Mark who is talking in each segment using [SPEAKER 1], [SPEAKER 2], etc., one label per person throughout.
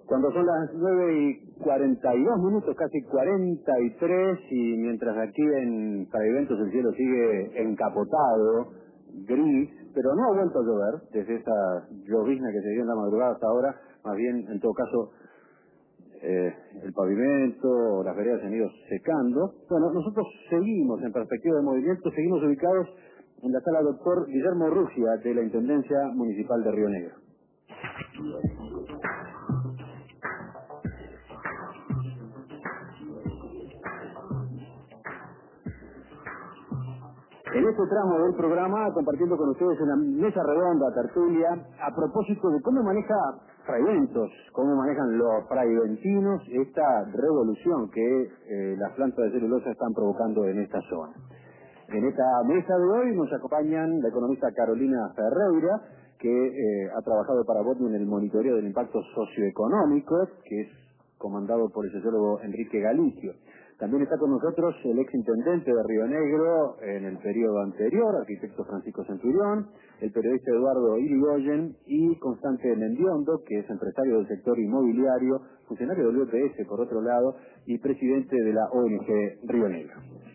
[SPEAKER 1] Cuando son las 9:42, casi 43, y mientras aquí en Fraiventos el cielo sigue encapotado, gris, pero no ha vuelto a llover desde esa llovizna que se dio en la madrugada hasta ahora, más bien, en todo caso, el pavimento o las veredas se han ido secando. Bueno, nosotros seguimos en Perspectiva de Movimiento, seguimos ubicados en la sala Doctor Guillermo Rugia de la Intendencia Municipal de Río Negro. En este tramo del programa, compartiendo con ustedes una mesa redonda, tertulia, a propósito de cómo maneja Fraiventos, cómo manejan los fraiventinos esta revolución que las plantas de celulosa están provocando en esta zona. En esta mesa de hoy nos acompañan la economista Carolina Ferreira, que ha trabajado para Botni en el monitoreo del impacto socioeconómico, que es comandado por el sociólogo Enrique Galicio. También está con nosotros el exintendente de Río Negro en el periodo anterior, arquitecto Francisco Centurión, el periodista Eduardo Irigoyen y Constante Mendiondo, que es empresario del sector inmobiliario, funcionario del UPS por otro lado, y presidente de la ONG Río Negro.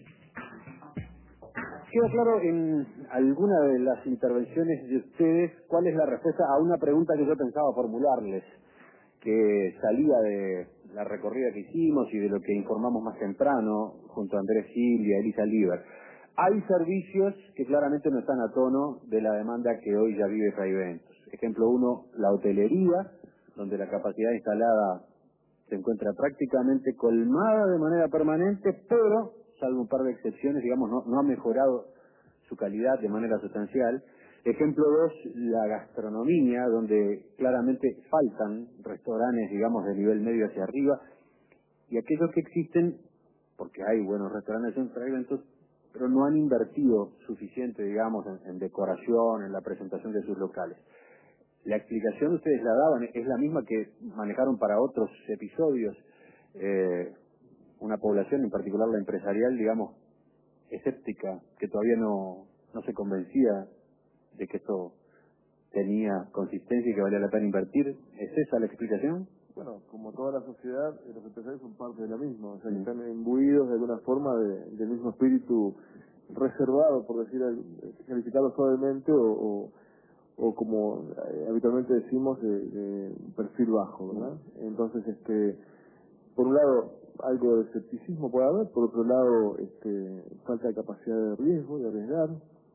[SPEAKER 1] Queda claro en alguna de las intervenciones de ustedes cuál es la respuesta a una pregunta que yo pensaba formularles, que salía de la recorrida que hicimos y de lo que informamos más temprano junto a Andrés Gil y a Elisa Líber. Hay servicios que claramente no están a tono de la demanda que hoy ya vive Fraiventos. Ejemplo 1, la hotelería, donde la capacidad instalada se encuentra prácticamente colmada de manera permanente, pero, salvo un par de excepciones, digamos, no ha mejorado su calidad de manera sustancial. Ejemplo 2, la gastronomía, donde claramente faltan restaurantes, digamos, de nivel medio hacia arriba, y aquellos que existen, porque hay buenos restaurantes en Fraiventos, pero no han invertido suficiente, digamos, en decoración, en la presentación de sus locales. La explicación ustedes la daban, es la misma que manejaron para otros episodios, una población, en particular la empresarial, digamos, escéptica, que todavía no se convencía de que esto tenía consistencia y que valía la pena invertir. ¿Es esa la explicación?
[SPEAKER 2] Bueno, como toda la sociedad, los empresarios son parte de la misma, o sea, que están imbuidos de alguna forma del mismo espíritu reservado, por decir, calificarlo suavemente, o como habitualmente decimos, de perfil bajo, ¿verdad? Entonces, por un lado, algo de escepticismo puede haber, por otro lado, falta de capacidad de riesgo, de arriesgar.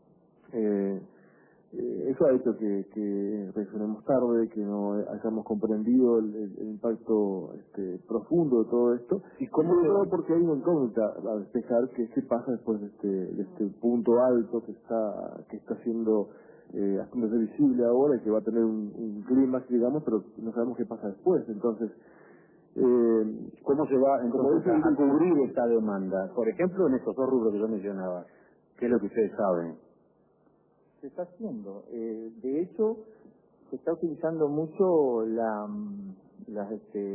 [SPEAKER 2] Eso ha hecho que reaccionemos tarde, que no hayamos comprendido el impacto profundo de todo esto.
[SPEAKER 1] ¿Y cómo
[SPEAKER 2] porque hay una incógnita a despejar, que qué pasa después de este punto alto que está siendo haciéndose visible ahora y que va a tener un clímax, digamos, pero no sabemos qué pasa después. Entonces,
[SPEAKER 1] ¿cómo se va entonces a cubrir esta demanda? Por ejemplo, en estos dos rubros que yo mencionaba, ¿qué es lo que ustedes saben?
[SPEAKER 3] Se está haciendo. De hecho, se está utilizando mucho las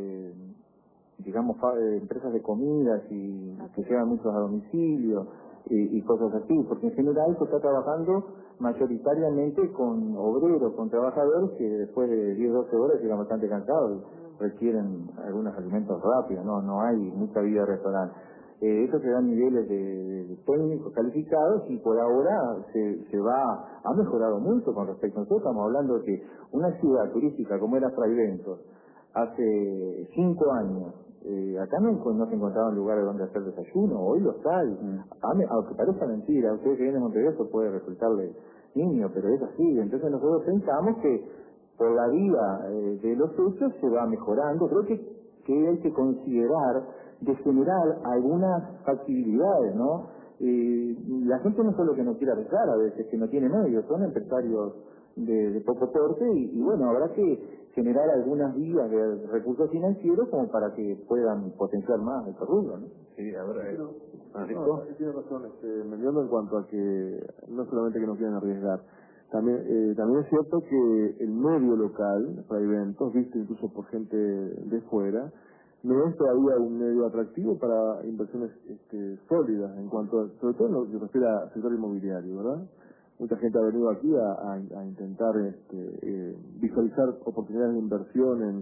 [SPEAKER 3] digamos, empresas de comidas y que llevan muchos a domicilio y cosas así, porque en general se está trabajando mayoritariamente con obreros, con trabajadores que después de 10-12 horas llegan bastante cansados y requieren algunos alimentos rápidos, no hay mucha vida de restaurante. Eso se da a niveles de técnicos calificados y por ahora ha mejorado mucho con respecto a nosotros. Estamos hablando de que una ciudad turística como era Fraiventos hace 5 años, acá no se encontraban lugares donde hacer desayuno, hoy los hay. Aunque parezca mentira, a ustedes que vienen de Montevideo eso puede resultarle niño, pero es así. Entonces nosotros pensamos que por la vía de los hechos se va mejorando. Creo que hay que considerar de generar algunas factibilidades, ¿no? La gente no solo que no quiere arriesgar, a veces que no tiene medios, son empresarios de poco porte y bueno, habrá que generar algunas vías de recursos financieros como para que puedan potenciar más este rubro, ¿no?
[SPEAKER 2] Sí, a ver, tiene razón, Mendiondo, en cuanto a que no solamente que no quieren arriesgar, también es cierto que el medio local para eventos, visto incluso por gente de fuera, no es todavía un medio atractivo para inversiones sólidas, en cuanto sobre todo en lo que se refiere al sector inmobiliario, ¿verdad? Mucha gente ha venido aquí a intentar visualizar oportunidades de inversión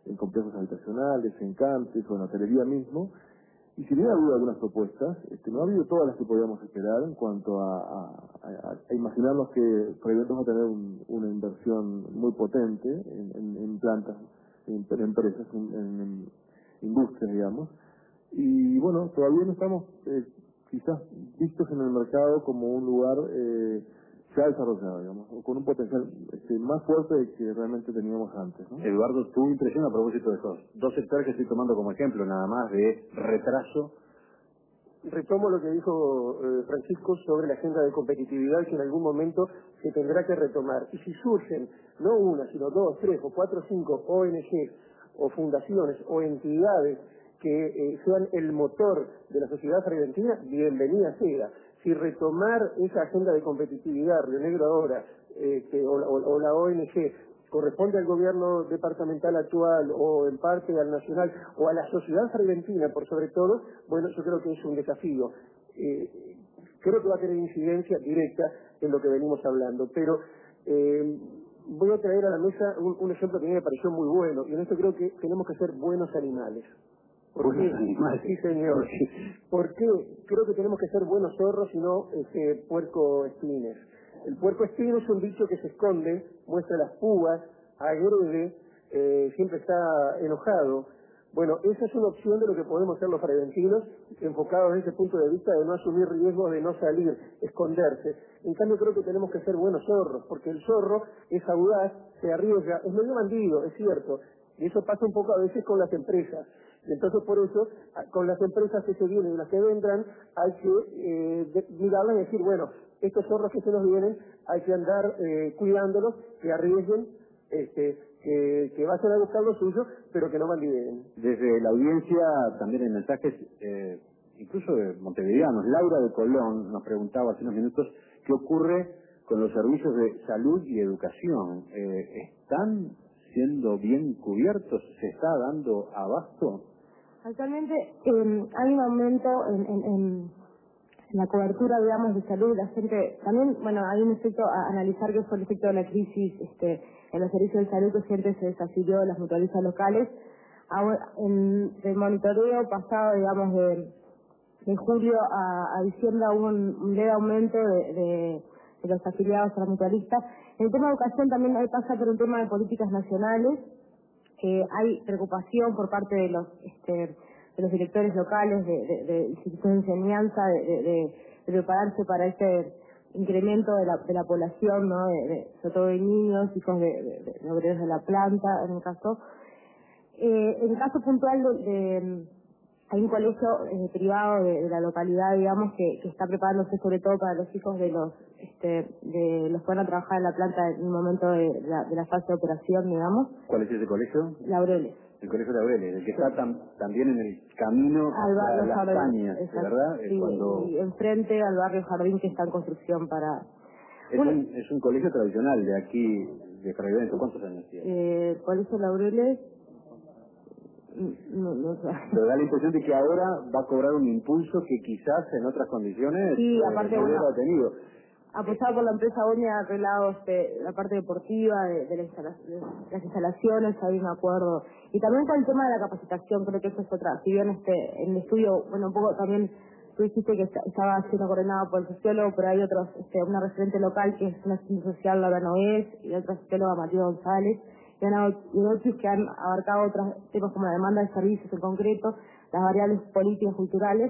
[SPEAKER 2] en complejos habitacionales, en cantes o en hotelería mismo. Y si bien ha habido algunas propuestas, no ha habido todas las que podíamos esperar en cuanto a imaginarnos que Proventos va a tener una inversión muy potente en plantas, en empresas, en industrias, digamos. Y bueno, todavía no estamos quizás vistos en el mercado como un lugar ya desarrollado, digamos, o con un potencial más fuerte del que realmente teníamos antes, ¿no?
[SPEAKER 1] Eduardo, tu impresión a propósito de esos dos sectores que estoy tomando como ejemplo, nada más, de retraso.
[SPEAKER 4] Retomo lo que dijo Francisco sobre la agenda de competitividad que en algún momento se tendrá que retomar. Y si surgen, no una, sino dos, tres o cuatro o cinco ONG o fundaciones o entidades que sean el motor de la sociedad argentina, bienvenida sea. Si retomar esa agenda de competitividad, Río Negro ahora, o la ONG, corresponde al gobierno departamental actual o en parte al nacional o a la sociedad argentina por sobre todo, bueno, yo creo que es un desafío. Creo que va a tener incidencia directa en lo que venimos hablando, pero voy a traer a la mesa un ejemplo que a mí me pareció muy bueno, y en esto creo que tenemos que ser buenos animales. ¿Por qué? Sí, señor. ¿Por qué? Creo que tenemos que ser buenos zorros y no puerco espines. El puerco espino es un bicho que se esconde, muestra las púas, agrede, siempre está enojado. Bueno, esa es una opción de lo que podemos hacer los fragentinos, enfocados desde ese punto de vista de no asumir riesgos, de no salir, esconderse. En cambio, creo que tenemos que ser buenos zorros, porque el zorro es audaz, se arriesga, es medio bandido, es cierto, y eso pasa un poco a veces con las empresas. Entonces, por eso, con las empresas que se vienen y las que vendrán, hay que mirarlas y decir, bueno, estos zorros que se nos vienen, hay que andar cuidándolos, que arriesguen, que vayan a buscar lo suyo, pero que no bandideen.
[SPEAKER 1] Desde la audiencia, también en mensajes, incluso de montevideanos, Laura de Colón nos preguntaba hace unos minutos qué ocurre con los servicios de salud y educación. ¿Están siendo bien cubiertos? ¿Se está dando abasto?
[SPEAKER 5] Actualmente hay un aumento en la cobertura, digamos, de salud. La gente, también, bueno, hay un efecto a analizar que fue el efecto de la crisis en los servicios de salud, que gente se desafilió de las mutualistas locales. Ahora, en el monitoreo pasado, digamos, de julio a diciembre hubo un leve aumento de los afiliados a la mutualista. En el tema de educación también hay pasa por un tema de políticas nacionales. Hay preocupación por parte de los directores locales de instituciones de enseñanza de prepararse para este incremento de la población, ¿no? Sobre todo de niños, hijos de obreros de la planta, en el caso puntual hay un colegio privado de la localidad, digamos, que está preparándose sobre todo para los hijos de los que van a trabajar en la planta en un momento de la fase de operación, digamos.
[SPEAKER 1] ¿Cuál es ese colegio?
[SPEAKER 5] Laureles.
[SPEAKER 1] El colegio Laureles, el que está también en el camino a Las Cañas, ¿verdad?
[SPEAKER 5] Sí, y enfrente al barrio Jardín, que está en construcción para...
[SPEAKER 1] Es un colegio tradicional de aquí, de Fray Benito. ¿Cuántos años tiene?
[SPEAKER 5] El colegio Laureles... No sé.
[SPEAKER 1] Pero da la impresión de que ahora va a cobrar un impulso que quizás en otras condiciones
[SPEAKER 5] sí, aparte,
[SPEAKER 1] no hubiera tenido.
[SPEAKER 5] Apoyado por la empresa ONIA, arreglados la parte deportiva, de las instalaciones, hay un acuerdo. Y también con el tema de la capacitación, creo que eso es otra. Si bien en el estudio, bueno, un poco también tú dijiste que estaba siendo coordinado por el sociólogo, pero hay otros, una referente local que es una asistente social, Laura Noés, y otra socióloga, Matías González, y otros que han abarcado otros temas como la demanda de servicios en concreto, las variables políticas culturales.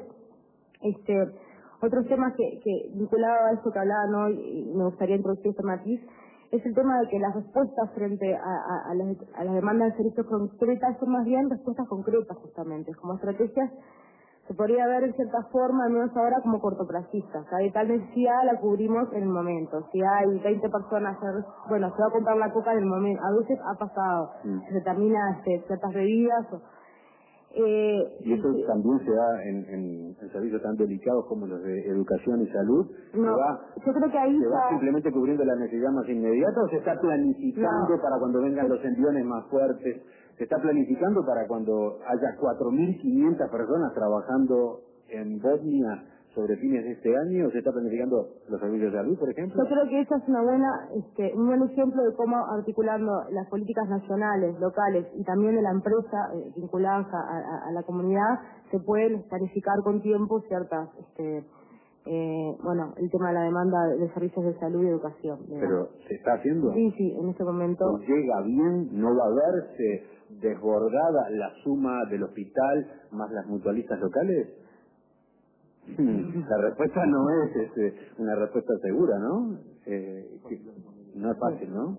[SPEAKER 5] Otros temas que vinculado a eso que hablaba, ¿no? Y me gustaría introducir este matiz, es el tema de que las respuestas frente a las demandas de servicios concretas son más bien respuestas concretas, justamente, como estrategias se podría ver en cierta forma, al menos ahora, como cortoplacistas. Hay tal necesidad, la cubrimos en el momento. Si hay 20 personas, bueno, se va a comprar la coca en el momento. A veces ha pasado, se termina ciertas bebidas.
[SPEAKER 1] ¿Y eso también se da en servicios tan delicados como los de educación y salud?
[SPEAKER 5] No, yo creo que ahí
[SPEAKER 1] ¿Se va simplemente cubriendo la necesidad más inmediata o se está planificando para cuando vengan los enviones más fuertes? ¿Se está planificando para cuando haya 4.500 personas trabajando en Bosnia sobre fines de este año? ¿Se está planificando los servicios de salud, por ejemplo?
[SPEAKER 5] Yo creo que esa es un buen ejemplo de cómo articulando las políticas nacionales, locales y también de la empresa vinculadas a la comunidad, se pueden planificar con tiempo ciertas, el tema de la demanda de servicios de salud y educación.
[SPEAKER 1] ¿Pero se está haciendo?
[SPEAKER 5] Sí, en este momento.
[SPEAKER 1] ¿Llega bien? ¿No va a verse desbordada la suma del hospital más las mutualistas locales? La respuesta no es una respuesta segura, ¿no? No es fácil, ¿no?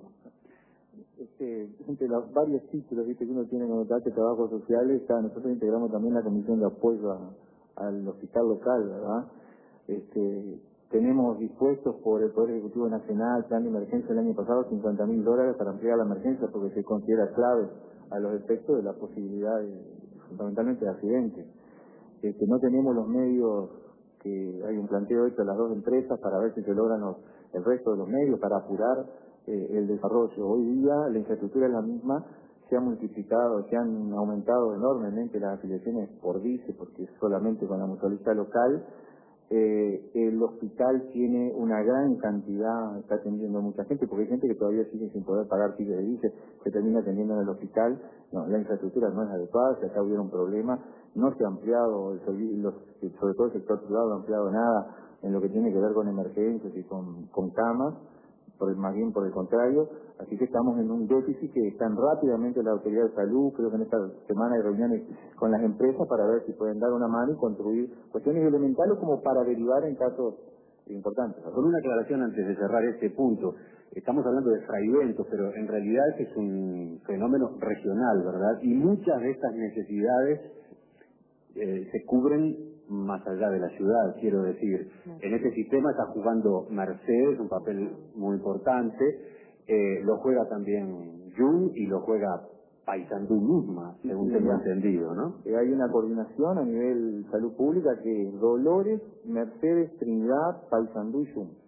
[SPEAKER 3] Entre los varios títulos que uno tiene como tal de trabajo social, nosotros integramos también la comisión de apoyo al hospital local, ¿verdad? Tenemos dispuestos por el Poder Ejecutivo Nacional, plan de emergencia el año pasado, $50.000 para ampliar la emergencia porque se considera clave a los efectos de la posibilidad, fundamentalmente, de accidentes. No tenemos los medios, que hay un planteo hecho a las dos empresas para ver si se logran el resto de los medios para apurar el desarrollo. Hoy día la infraestructura es la misma, se han multiplicado, se han aumentado enormemente las afiliaciones por DICE, porque solamente con la mutualista local el hospital tiene una gran cantidad, está atendiendo mucha gente, porque hay gente que todavía sigue sin poder pagar tickets de DICE, se termina atendiendo en el hospital. No, la infraestructura no es adecuada, si acá hubiera un problema, no se ha ampliado el servicio, sobre todo el sector privado no ha ampliado nada en lo que tiene que ver con emergencias y con camas, más bien por el contrario, así que estamos en un déficit que están rápidamente la Autoridad de Salud, creo que en esta semana hay reuniones con las empresas para ver si pueden dar una mano y construir cuestiones elementales como para derivar en casos importantes.
[SPEAKER 1] Con una aclaración antes de cerrar este punto, estamos hablando de fraiventos, pero en realidad es un fenómeno regional, ¿verdad? Y muchas de estas necesidades se cubren más allá de la ciudad, quiero decir. En este sistema está jugando Mercedes un papel muy importante, lo juega también Jun y lo juega Paysandú misma, según tengo entendido, ¿no?
[SPEAKER 3] Hay una coordinación a nivel salud pública que es Dolores, Mercedes, Trinidad, Paysandú y Jun.